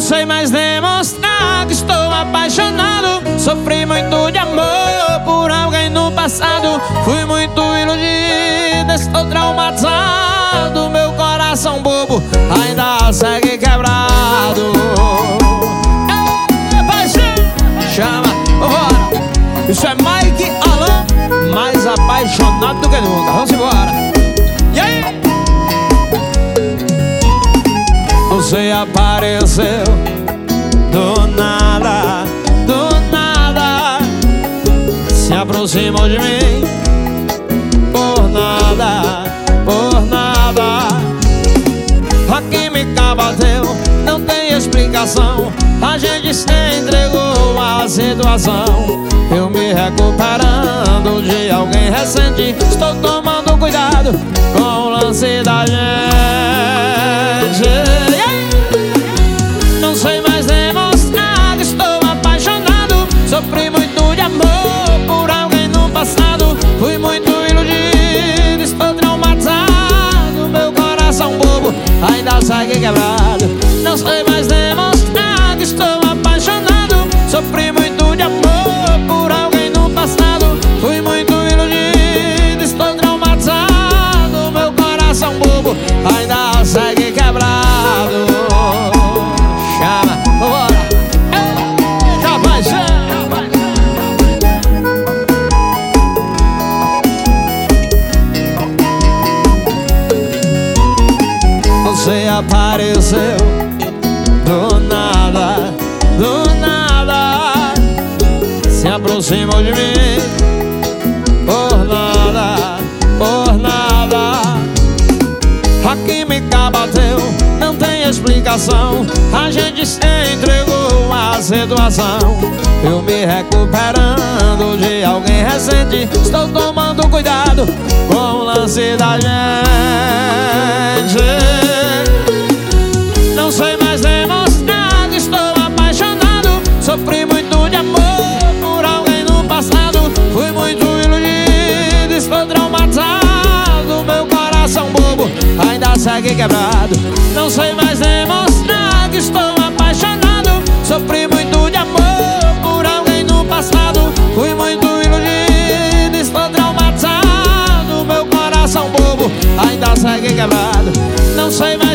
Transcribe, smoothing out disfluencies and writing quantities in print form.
sei mais demonstrar que estou apaixonado. Sofri muito de amor por alguém no passado. Fui muito iludido, estou traumatizado. Meu coração bobo ainda segue quebrado. Chama, bora. Isso é Mike Alan, mais apaixonado do que nunca. Vamos embora. E aí? Você apareceu do nada, se aproximou de mim por nada. A química bateu, não tem explicação. A gente se entregou à situação. Eu me recuperando de alguém recente. Estou tomando cuidado com o lance da gente. Não sei mais demonstrar que estou apaixonado. Sofri muito de amor por alguém no passado. Fui muito iludido, estou traumatizado. Meu coração bobo ainda segue quebrado. Não sei mais demonstrar que estou apaixonado. Sofri muito de amor por alguém no passado. Fui muito iludido, estou traumatizado. Meu coração bobo ainda segue quebrado. Chama, bora. Rapaz, você apareceu do nada, se aproximou de mim por nada. A química bateu, não tem explicação. A gente se entregou à situação. Eu me recuperando de alguém recente. Estou tomando cuidado com o lance da gente. Não sei mais demonstrar que estou apaixonado. Sofri muito de amor por alguém no passado. Fui muito iludido, estou traumatizado. Meu coração bobo ainda segue quebrado. Não sei mais demonstrar que estou apaixonado. Sofri muito de amor por alguém no passado. Fui muito iludido, estou traumatizado. Meu coração bobo ainda segue quebrado. Não sei mais